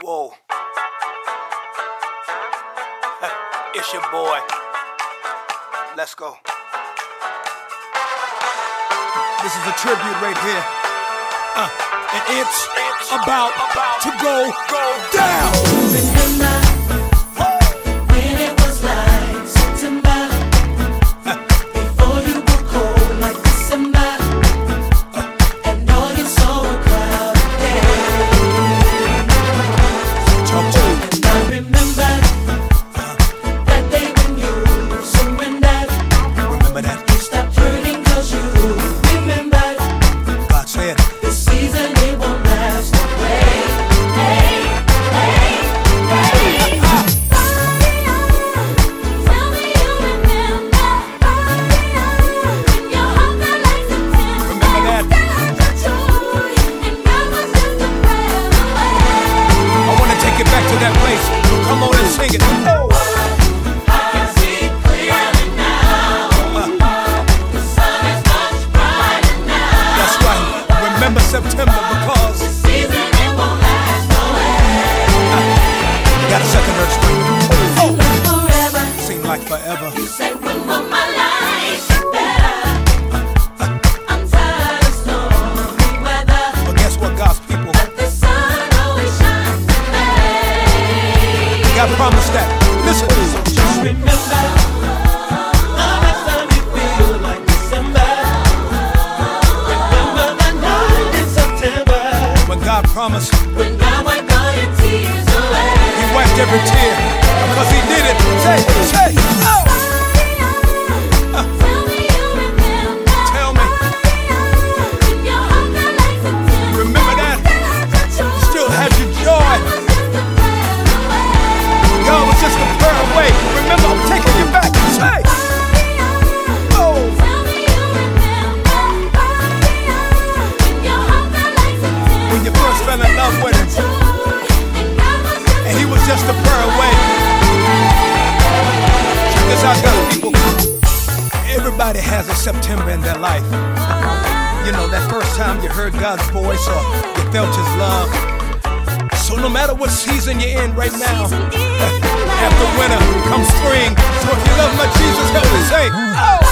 Whoa. It's your boy. Let's go. This is a tribute right here. And it's about to go down. September, because the season, it won't last forever. Got a second verse for you. Forever. Seem like forever. You say when will my life get better? I'm tired of stormy weather. But guess what, God's people? But the sun always shines today. God promised that. Listen. So just remember. God promised. When God wiped all your tears away. He wiped every tear because He did it. Say, oh. Tell me you remember. Tell me. When your heart felt like September. Remember that. Still had your joy. God was just a prayer away. Remember, I'm taking you back. Say. Fell in love with Him, and He was just a prayer away. Check this out, God, people. Everybody has a September in their life. You know, that first time you heard God's voice or you felt His love. So no matter what season you're in right now, after winter comes spring. So if you love my Jesus, help me say, oh.